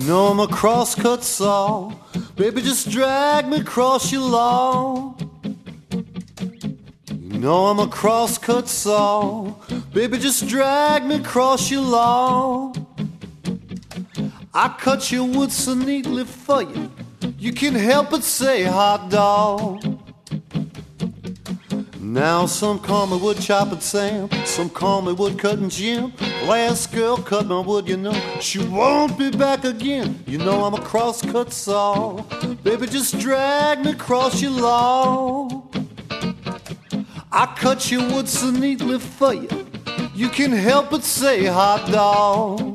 know I'm a crosscut saw. Baby, just drag me across your lawn. You know I'm a crosscut saw. Baby, just drag me across your lawn. I cut your wood so neatly for you, you can't help but say hot dog. Now some call me wood chopping Sam, some call me wood cutting Jim. Last girl cut my wood, you know, she won't be back again. You know I'm a crosscut saw. Baby, just drag me across your lawn. I cut your wood so neatly for you, you can't help but say hot dog.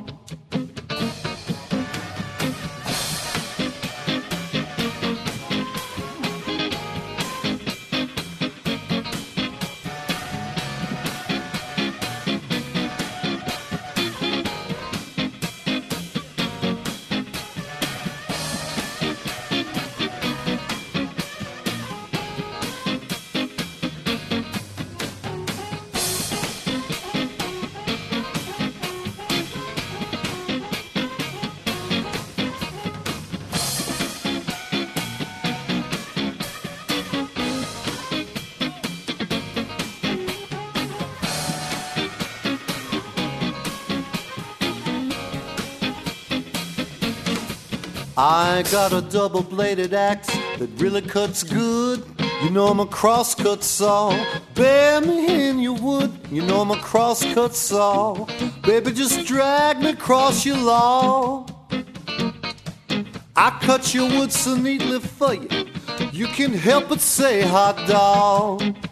I got a double-bladed axe that really cuts good. You know I'm a crosscut saw. Bear me in your wood. You know I'm a crosscut saw. Baby, just drag me across your lawn. I cut your wood so neatly for you, you can't help but say hot dog.